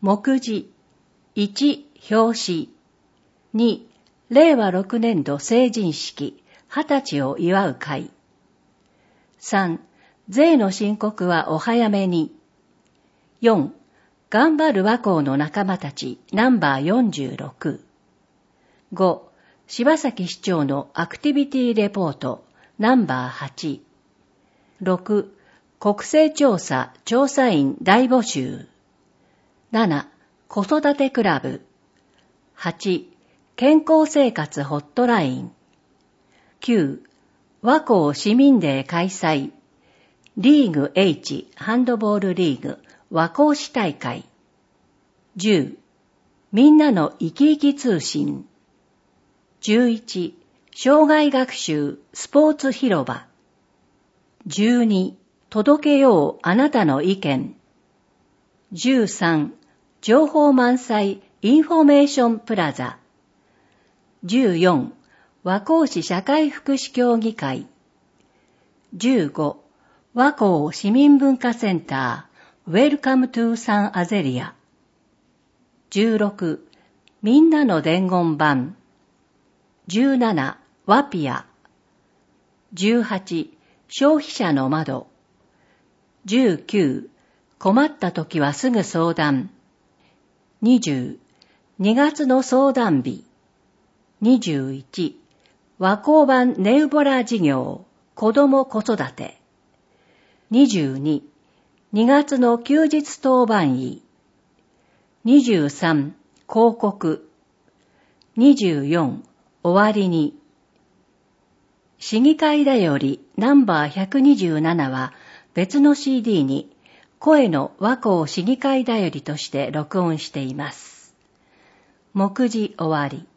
目次1、表紙2、令和6年度成人式20歳を祝う会3、税の申告はお早めに4、頑張る和光の仲間たちナンバー46 5、柴崎市長のアクティビティレポートナンバー8 6、国勢調査調査員大募集7、子育てクラブ8、健康生活ホットライン9、和光市民デー開催リーグ H ハンドボールリーグ和光市大会10、みんなの生き生き通信11、障害学習スポーツ広場12、届けようあなたの意見13、情報満載インフォメーションプラザ14、和光市社会福祉協議会15、和光市民文化センター Welcome to サンアゼリア16、みんなの伝言板17、ワピア18、消費者の窓19、困った時はすぐ相談20、2月の相談日21、和光版ネウボラ事業子ども子育て22、2月の休日当番医23、広告24、終わりに市議会だよりナンバー127は別の CD に声の和光市議会だよりとして録音しています。目次終わり。